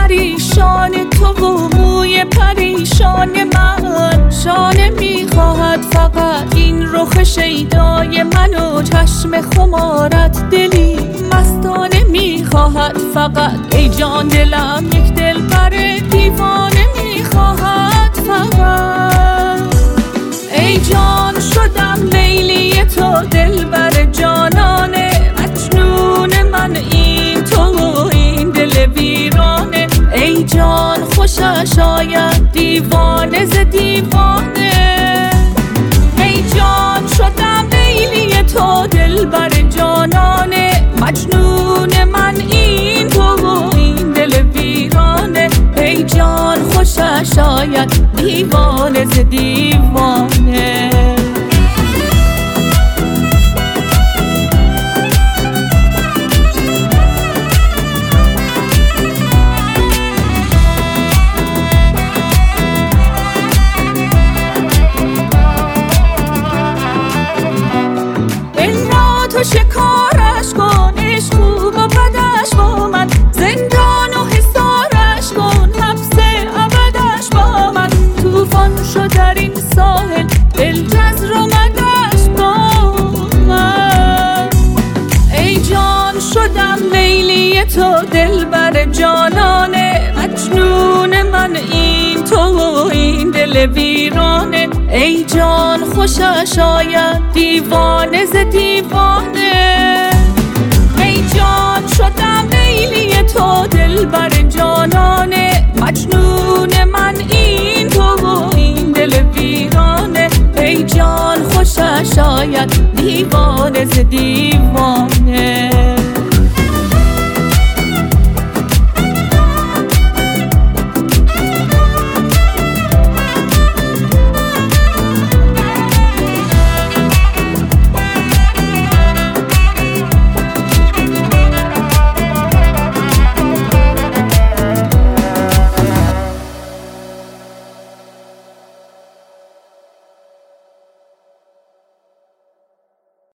پریشان تو و موی پریشان من. شانه میخواهد فقط این رخ شیدای من و چشم خمارت دلی مستانه میخواهد فقط. ای جان دلم یک دلبر دیوانه میخواهد فقط. ای جان شدم لیلی تو دلبر جانانه، مجنون من این تو و این دل ویرانه. ای جان خوشش آید دیوانه ز دیوانه. ای جان شدم لیلی تو دلبر جانانه، مجنون من این تو و این دل ویرانه. ای جان خوشش آید دیوانه ز دیوانه. تو شکارش کن، عشق خوب و بدش با من، زندان و حصارش کن، حبس ابدش با من. طوفان شد در این ساحل، دل جزر و مدش با من. ای جان شدم لیلی تو دلبر جانانه، مجنون من این تو و این دل ویرانه. ای جان خوشش آید دیوانه ز دیوانه. ای جان شدم لیلی تو دلبر جانانه، مجنون من این تو و این دل ویرانه. ای جان خوشش آید دیوانه ز دیوانه.